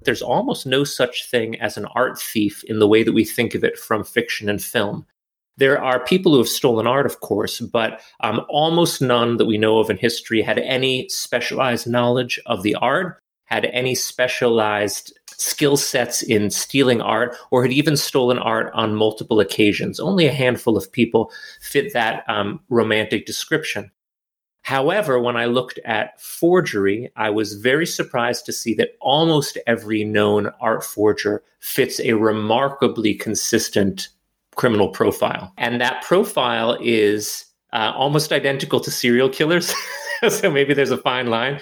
There's almost no such thing as an art thief in the way that we think of it from fiction and film. There are people who have stolen art, of course, but almost none that we know of in history had any specialized knowledge of the art, had any specialized skill sets in stealing art, or had even stolen art on multiple occasions. Only a handful of people fit that romantic description. However, when I looked at forgery, I was very surprised to see that almost every known art forger fits a remarkably consistent criminal profile. And that profile is almost identical to serial killers. So maybe there's a fine line.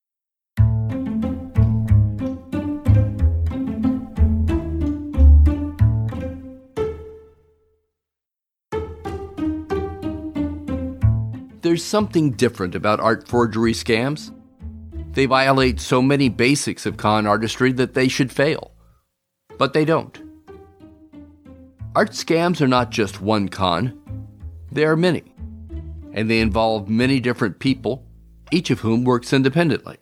There's something different about art forgery scams. They violate so many basics of con artistry that they should fail. But they don't. Art scams are not just one con. There are many. And they involve many different people, each of whom works independently.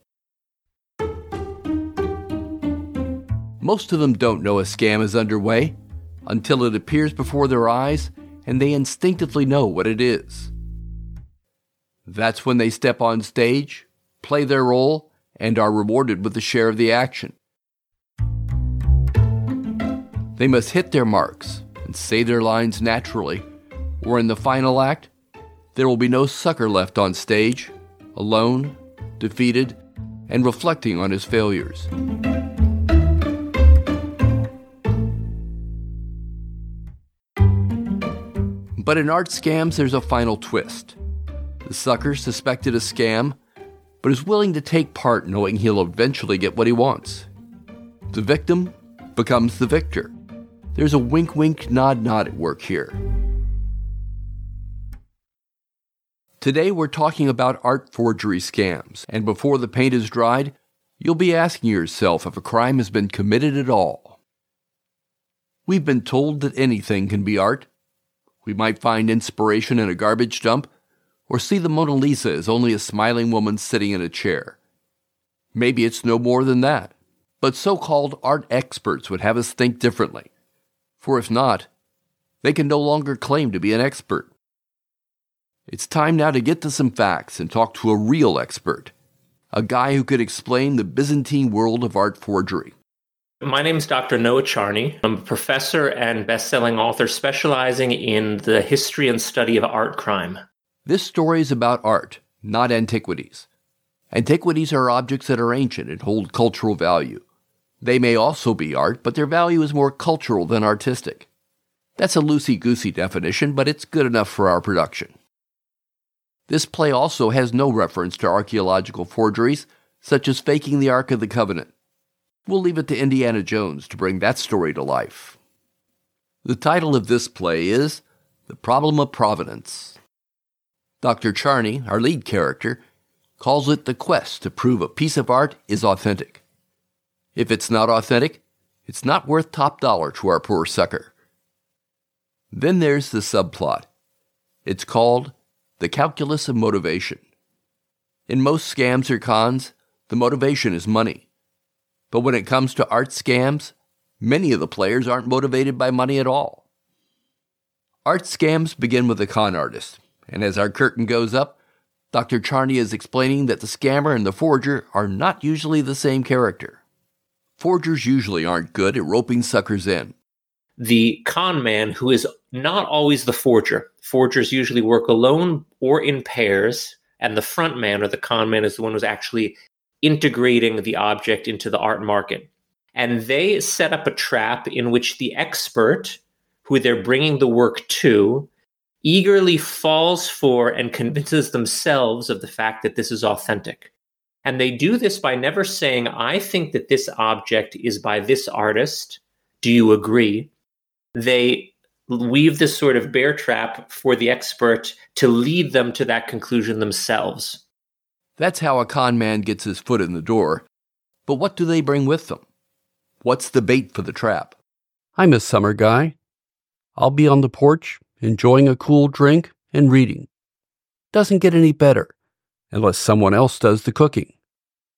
Most of them don't know a scam is underway until it appears before their eyes and they instinctively know what it is. That's when they step on stage, play their role, and are rewarded with a share of the action. They must hit their marks and say their lines naturally, or in the final act, there will be no sucker left on stage, alone, defeated, and reflecting on his failures. But in art scams, there's a final twist. The sucker suspected a scam, but is willing to take part knowing he'll eventually get what he wants. The victim becomes the victor. There's a wink-wink, nod-nod at work here. Today we're talking about art forgery scams, and before the paint is dried, you'll be asking yourself if a crime has been committed at all. We've been told that anything can be art. We might find inspiration in a garbage dump, or see the Mona Lisa as only a smiling woman sitting in a chair. Maybe it's no more than that, but so-called art experts would have us think differently. For if not, they can no longer claim to be an expert. It's time now to get to some facts and talk to a real expert, a guy who could explain the Byzantine world of art forgery. My name is Dr. Noah Charney. I'm a professor and best-selling author specializing in the history and study of art crime. This story is about art, not antiquities. Antiquities are objects that are ancient and hold cultural value. They may also be art, but their value is more cultural than artistic. That's a loosey-goosey definition, but it's good enough for our production. This play also has no reference to archaeological forgeries, such as faking the Ark of the Covenant. We'll leave it to Indiana Jones to bring that story to life. The title of this play is The Problem of Provenance. Dr. Charney, our lead character, calls it the quest to prove a piece of art is authentic. If it's not authentic, it's not worth top dollar to our poor sucker. Then there's the subplot. It's called The Calculus of Motivation. In most scams or cons, the motivation is money. But when it comes to art scams, many of the players aren't motivated by money at all. Art scams begin with a con artist. And as our curtain goes up, Dr. Charney is explaining that the scammer and the forger are not usually the same character. Forgers usually aren't good at roping suckers in. The con man, who is not always the forger. Forgers usually work alone or in pairs, and the front man or the con man is the one who's actually integrating the object into the art market. And they set up a trap in which the expert, who they're bringing the work to, eagerly falls for and convinces themselves of the fact that this is authentic. And they do this by never saying, I think that this object is by this artist. Do you agree? They weave this sort of bear trap for the expert to lead them to that conclusion themselves. That's how a con man gets his foot in the door. But what do they bring with them? What's the bait for the trap? I'm a summer guy. I'll be on the porch, enjoying a cool drink and reading. Doesn't get any better, unless someone else does the cooking.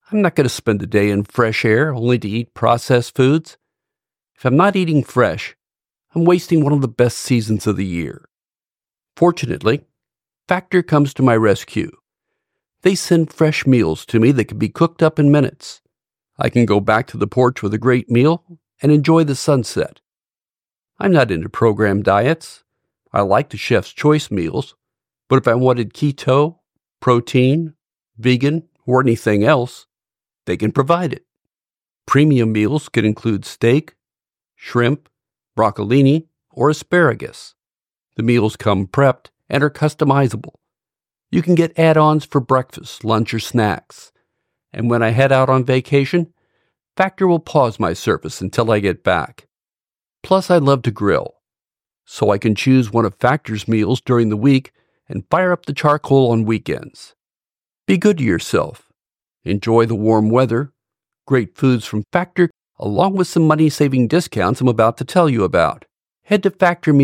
I'm not going to spend a day in fresh air only to eat processed foods. If I'm not eating fresh, I'm wasting one of the best seasons of the year. Fortunately, Factor comes to my rescue. They send fresh meals to me that can be cooked up in minutes. I can go back to the porch with a great meal and enjoy the sunset. I'm not into programmed diets. I like the chef's choice meals, but if I wanted keto, protein, vegan, or anything else, they can provide it. Premium meals can include steak, shrimp, broccolini, or asparagus. The meals come prepped and are customizable. You can get add-ons for breakfast, lunch, or snacks. And when I head out on vacation, Factor will pause my service until I get back. Plus, I love to grill, so I can choose one of Factor's meals during the week and fire up the charcoal on weekends. Be good to yourself. Enjoy the warm weather, great foods from Factor, along with some money-saving discounts I'm about to tell you about. Head to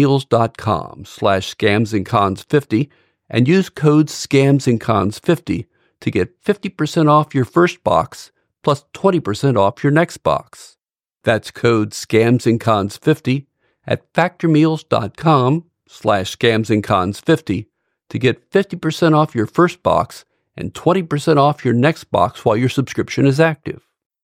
factormeals.com/scamsandcons50 and use code scamsandcons50 to get 50% off your first box plus 20% off your next box. That's code scamsandcons50 at factormeals.com/scamsandcons50 to get 50% off your first box and 20% off your next box while your subscription is active.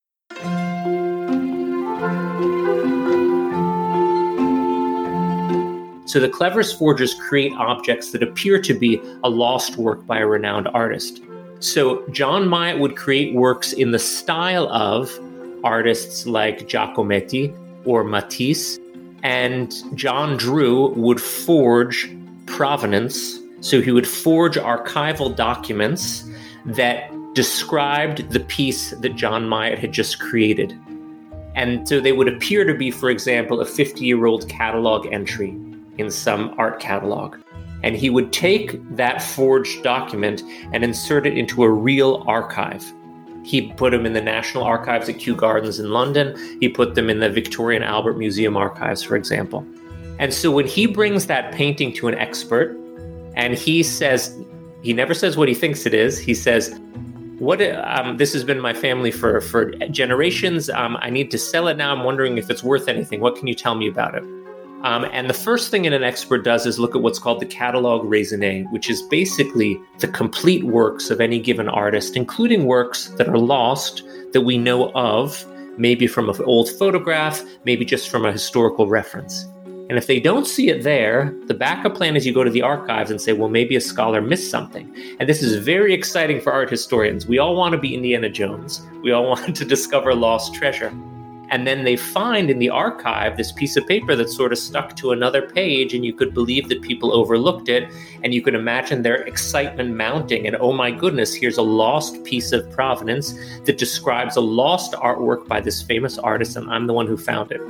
So the cleverest forgers create objects that appear to be a lost work by a renowned artist. So John Myatt would create works in the style of artists like Giacometti or Matisse, and John Drew would forge provenance. So he would forge archival documents that described the piece that John Myatt had just created. And so they would appear to be, for example, a 50-year-old catalog entry in some art catalog. And he would take that forged document and insert it into a real archive. He put them in the National Archives at Kew Gardens in London. He put them in the Victoria and Albert Museum archives, for example. And so when he brings that painting to an expert, and he says, he never says what he thinks it is. He says, this has been my family for generations. I need to sell it now. I'm wondering if it's worth anything. What can you tell me about it? And the first thing an expert does is look at what's called the catalogue raisonné, which is basically the complete works of any given artist, including works that are lost that we know of, maybe from an old photograph, maybe just from a historical reference. And if they don't see it there, the backup plan is you go to the archives and say, well, maybe a scholar missed something. And this is very exciting for art historians. We all want to be Indiana Jones. We all want to discover lost treasure. And then they find in the archive this piece of paper that's sort of stuck to another page, and you could believe that people overlooked it, and you could imagine their excitement mounting. And oh my goodness, here's a lost piece of provenance that describes a lost artwork by this famous artist, and I'm the one who found it.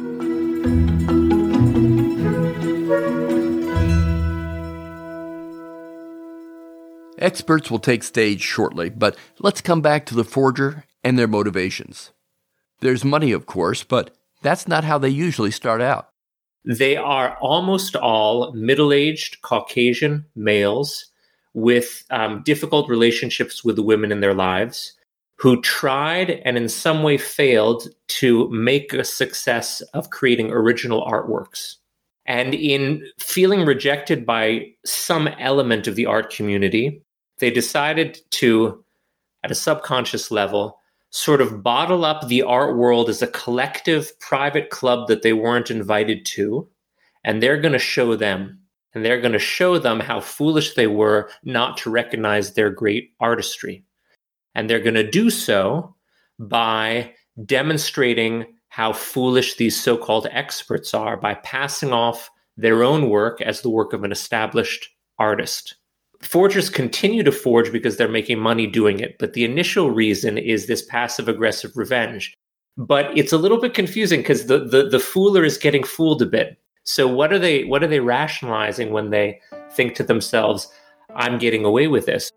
Experts will take stage shortly, but let's come back to the forger and their motivations. There's money, of course, but that's not how they usually start out. They are almost all middle-aged Caucasian males with difficult relationships with the women in their lives who tried and in some way failed to make a success of creating original artworks. And in feeling rejected by some element of the art community, they decided to, at a subconscious level, sort of bottle up the art world as a collective private club that they weren't invited to, and they're going to show them. And they're going to show them how foolish they were not to recognize their great artistry. And they're going to do so by demonstrating how foolish these so-called experts are by passing off their own work as the work of an established artist. Forgers continue to forge because they're making money doing it, but the initial reason is this passive-aggressive revenge. But it's a little bit confusing because the fooler is getting fooled a bit. So what are they rationalizing when they think to themselves, I'm getting away with this?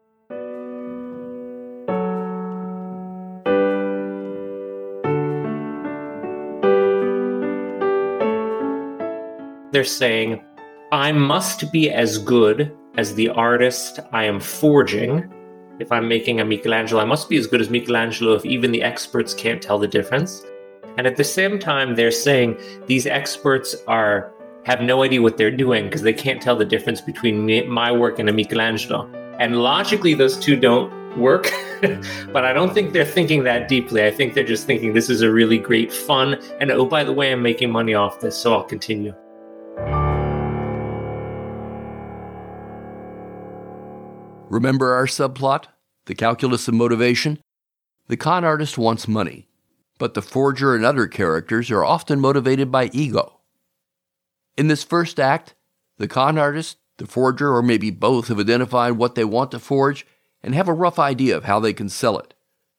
They're saying, I must be as good as the artist I am forging, If I'm making a Michelangelo, I must be as good as Michelangelo if even the experts can't tell the difference. And at the same time, they're saying these experts have no idea what they're doing because they can't tell the difference between my work and a Michelangelo. And logically, those two don't work. But I don't think they're thinking that deeply. I think they're just thinking this is a really great fun. And oh, by the way, I'm making money off this, so I'll continue. Remember our subplot? The calculus of motivation? The con artist wants money, but the forger and other characters are often motivated by ego. In this first act, the con artist, the forger, or maybe both have identified what they want to forge and have a rough idea of how they can sell it.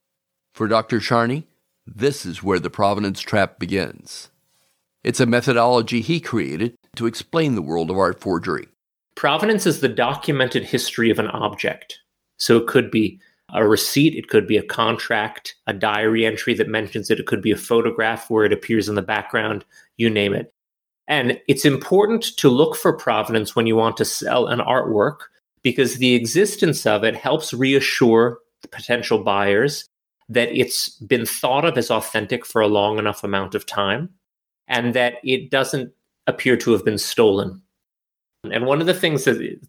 For Dr. Charney, this is where the provenance trap begins. It's a methodology he created to explain the world of art forgery. Provenance is the documented history of an object. So it could be a receipt, it could be a contract, a diary entry that mentions it could be a photograph where it appears in the background, you name it. And it's important to look for provenance when you want to sell an artwork, because the existence of it helps reassure the potential buyers that it's been thought of as authentic for a long enough amount of time and that it doesn't appear to have been stolen. And one of the things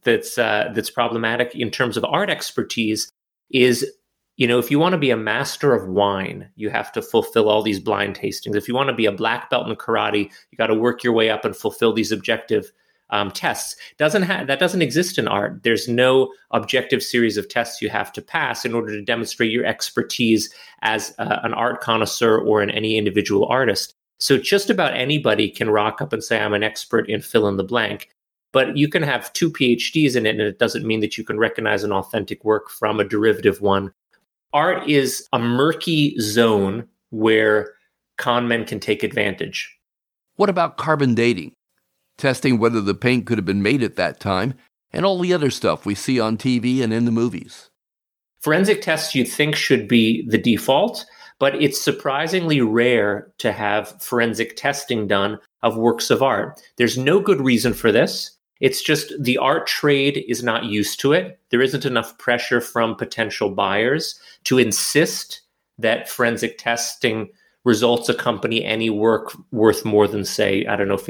that's problematic in terms of art expertise is, if you want to be a master of wine, you have to fulfill all these blind tastings. If you want to be a black belt in karate, you got to work your way up and fulfill these objective tests. That doesn't exist in art. There's no objective series of tests you have to pass in order to demonstrate your expertise as an art connoisseur or any individual artist. So just about anybody can rock up and say, I'm an expert in fill in the blank. But you can have 2 PhDs in it, and it doesn't mean that you can recognize an authentic work from a derivative one. Art is a murky zone where con men can take advantage. What about carbon dating? Testing whether the paint could have been made at that time, and all the other stuff we see on TV and in the movies. Forensic tests you'd think should be the default, but it's surprisingly rare to have forensic testing done of works of art. There's no good reason for this. It's just the art trade is not used to it. There isn't enough pressure from potential buyers to insist that forensic testing results accompany any work worth more than, say,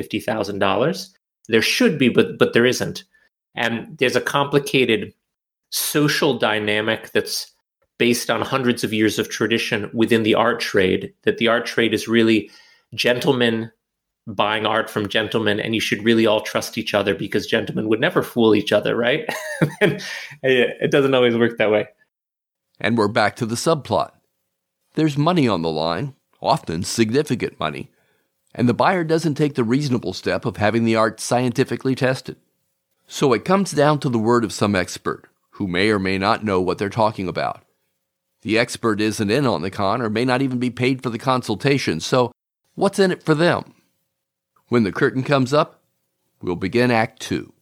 $50,000. There should be, but there isn't. And there's a complicated social dynamic that's based on hundreds of years of tradition within the art trade, that the art trade is really gentlemen buying art from gentlemen, and you should really all trust each other because gentlemen would never fool each other, right? And it doesn't always work that way. And we're back to the subplot. There's money on the line, often significant money, and the buyer doesn't take the reasonable step of having the art scientifically tested. So it comes down to the word of some expert, who may or may not know what they're talking about. The expert isn't in on the con or may not even be paid for the consultation, so what's in it for them? When the curtain comes up, we'll begin Act 2.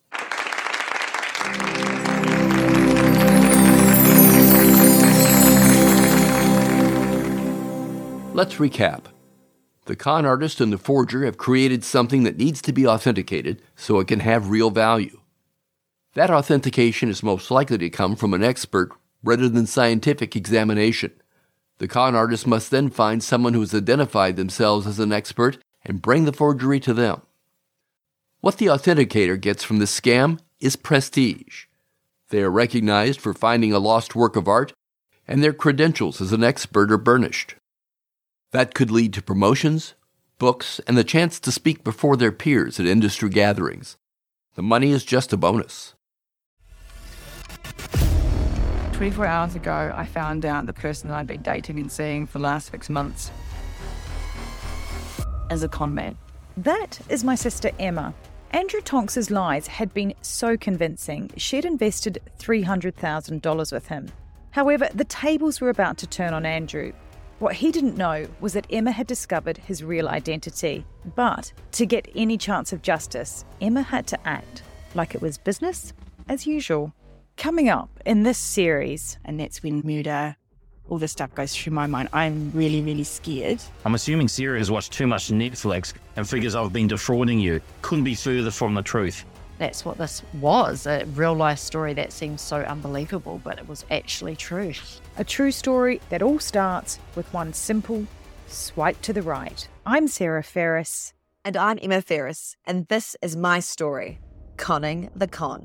Let's recap. The con artist and the forger have created something that needs to be authenticated so it can have real value. That authentication is most likely to come from an expert rather than scientific examination. The con artist must then find someone who has identified themselves as an expert and bring the forgery to them. What the authenticator gets from this scam is prestige. They are recognized for finding a lost work of art, and their credentials as an expert are burnished. That could lead to promotions, books, and the chance to speak before their peers at industry gatherings. The money is just a bonus. 24 hours ago, I found out the person that I'd been dating and seeing for the last 6 months as a con man. That is my sister Emma. Andrew Tonks's lies had been so convincing, she'd invested $300,000 with him. However, the tables were about to turn on Andrew. What he didn't know was that Emma had discovered his real identity. But to get any chance of justice, Emma had to act like it was business as usual. Coming up in this series, And that's when murder, all this stuff goes through my mind. I'm really, really scared. I'm assuming Sarah has watched too much Netflix and figures I've been defrauding you. Couldn't be further from the truth. that's what this was, a real-life story that seems so unbelievable, but it was actually true. A true story that all starts with one simple swipe to the right. I'm Sarah Ferris. And I'm Emma Ferris, and this is my story, Conning the Con.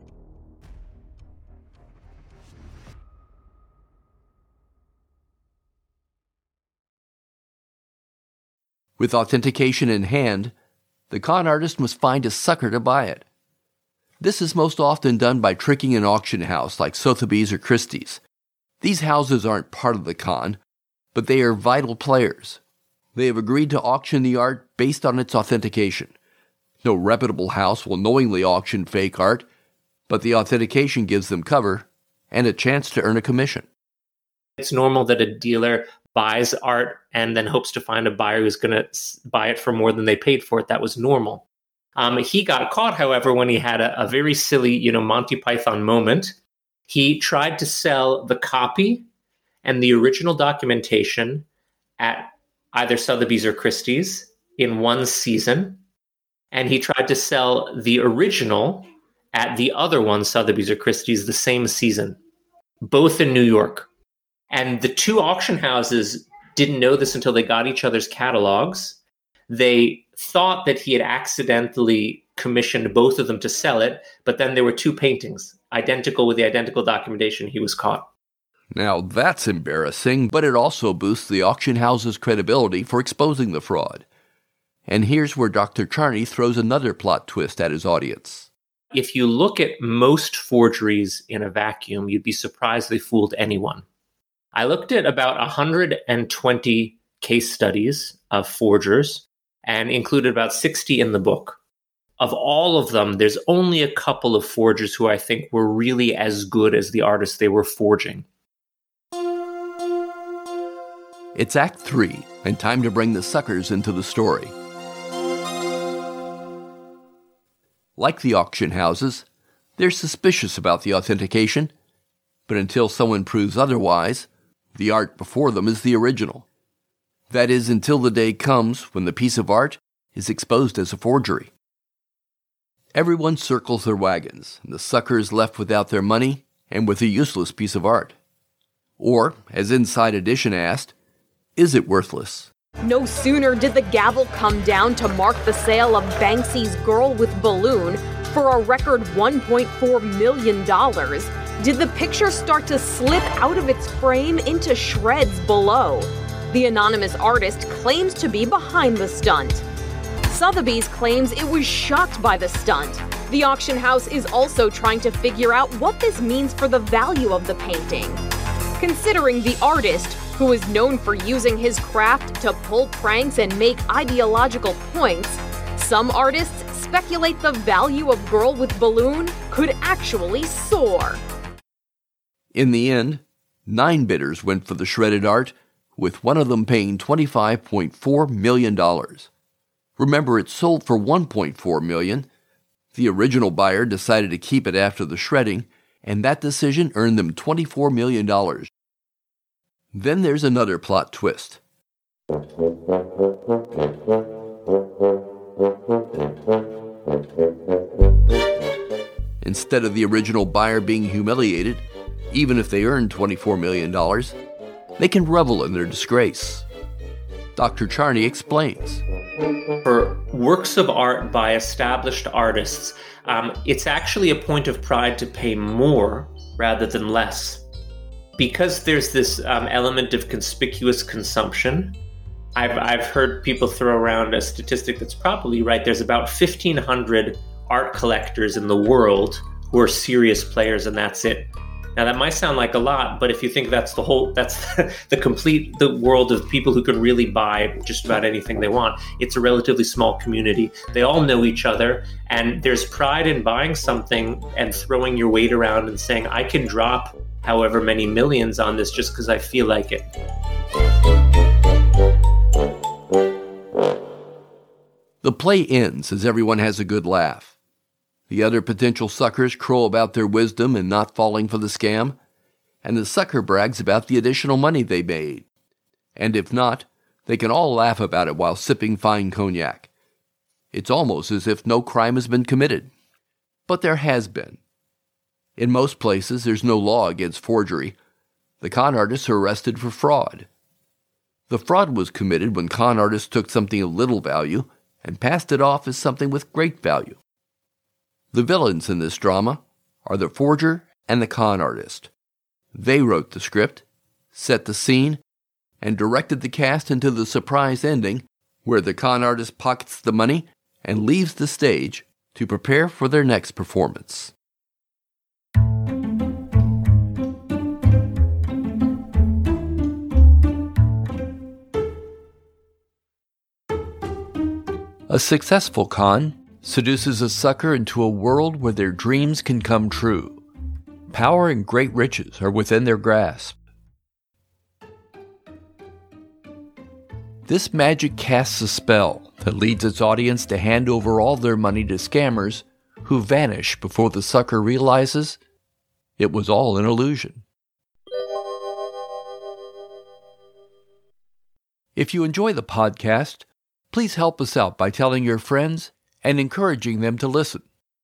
With authentication in hand, the con artist must find a sucker to buy it. This is most often done by tricking an auction house like Sotheby's or Christie's. These houses aren't part of the con, but they are vital players. They have agreed to auction the art based on its authentication. No reputable house will knowingly auction fake art, but the authentication gives them cover and a chance to earn a commission. It's normal that a dealer buys art and then hopes to find a buyer who's going to buy it for more than they paid for it. That was normal. He got caught, however, when he had a very silly, Monty Python moment. He tried to sell the copy and the original documentation at either Sotheby's or Christie's in one season. And he tried to sell the original at the other one, Sotheby's or Christie's, the same season, both in New York. And the two auction houses didn't know this until they got each other's catalogs. They thought that he had accidentally commissioned both of them to sell it, but then there were two paintings, identical with the identical documentation. He was caught. Now that's embarrassing, but it also boosts the auction house's credibility for exposing the fraud. And here's where Dr. Charney throws another plot twist at his audience. If you look at most forgeries in a vacuum, you'd be surprised they fooled anyone. I looked at about 120 case studies of forgers and included about 60 in the book. Of all of them, there's only a couple of forgers who I think were really as good as the artists they were forging. It's Act 3, and time to bring the suckers into the story. Like the auction houses, they're suspicious about the authentication, but until someone proves otherwise, the art before them is the original. That is, until the day comes when the piece of art is exposed as a forgery. Everyone circles their wagons, and the sucker is left without their money and with a useless piece of art. Or, as Inside Edition asked, is it worthless? No sooner did the gavel come down to mark the sale of Banksy's Girl with Balloon for a record $1.4 million, did the picture start to slip out of its frame into shreds below. The anonymous artist claims to be behind the stunt. Sotheby's claims it was shocked by the stunt. The auction house is also trying to figure out what this means for the value of the painting. Considering the artist, who is known for using his craft to pull pranks and make ideological points, some artists speculate the value of Girl with Balloon could actually soar. In the end, 9 bidders went for the shredded art, with one of them paying $25.4 million. Remember, it sold for $1.4 million. The original buyer decided to keep it after the shredding, and that decision earned them $24 million. Then there's another plot twist. Instead of the original buyer being humiliated, even if they earned $24 million, they can revel in their disgrace. Dr. Charney explains. For works of art by established artists, it's actually a point of pride to pay more rather than less. Because there's this element of conspicuous consumption, I've heard people throw around a statistic that's probably right. There's about 1,500 art collectors in the world who are serious players, and that's it. Now, that might sound like a lot, but if you think that's the world of people who can really buy just about anything they want, it's a relatively small community. They all know each other, and there's pride in buying something and throwing your weight around and saying, I can drop however many millions on this just because I feel like it. The play ends as everyone has a good laugh. The other potential suckers crow about their wisdom in not falling for the scam, and the sucker brags about the additional money they made. And if not, they can all laugh about it while sipping fine cognac. It's almost as if no crime has been committed. but there has been. In most places, there's no law against forgery. The con artists are arrested for fraud. The fraud was committed when con artists took something of little value and passed it off as something with great value. The villains in this drama are the forger and the con artist. They wrote the script, set the scene, and directed the cast into the surprise ending where the con artist pockets the money and leaves the stage to prepare for their next performance. A successful con seduces a sucker into a world where their dreams can come true. Power and great riches are within their grasp. This magic casts a spell that leads its audience to hand over all their money to scammers who vanish before the sucker realizes it was all an illusion. If you enjoy the podcast, please help us out by telling your friends and encouraging them to listen.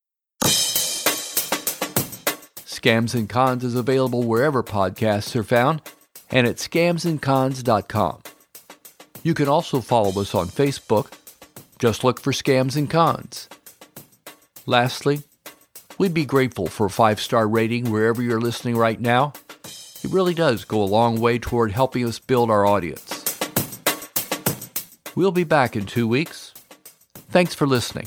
Scams and Cons is available wherever podcasts are found and at scamsandcons.com. You can also follow us on Facebook. Just look for Scams and Cons. Lastly, we'd be grateful for a 5-star rating wherever you're listening right now. It really does go a long way toward helping us build our audience. We'll be back in 2 weeks. Thanks for listening.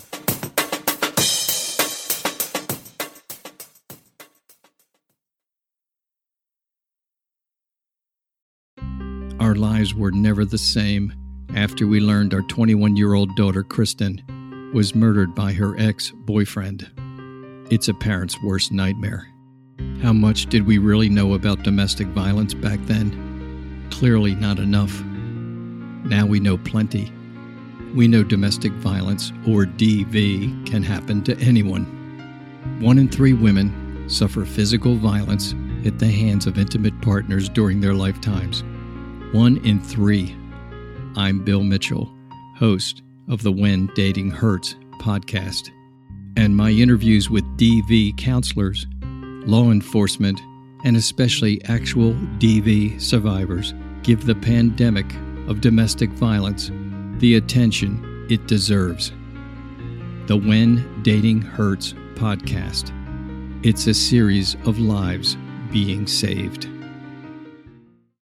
Our lives were never the same after we learned our 21-year-old daughter, Kristen, was murdered by her ex-boyfriend. It's a parent's worst nightmare. How much did we really know about domestic violence back then? Clearly not enough. Now we know plenty. We know domestic violence, or DV, can happen to anyone. 1 in 3 women suffer physical violence at the hands of intimate partners during their lifetimes. 1 in 3. I'm Bill Mitchell, host of the When Dating Hurts podcast. And my interviews with DV counselors, law enforcement, and especially actual DV survivors give the pandemic of domestic violence the attention it deserves. The When Dating Hurts podcast. It's a series of lives being saved.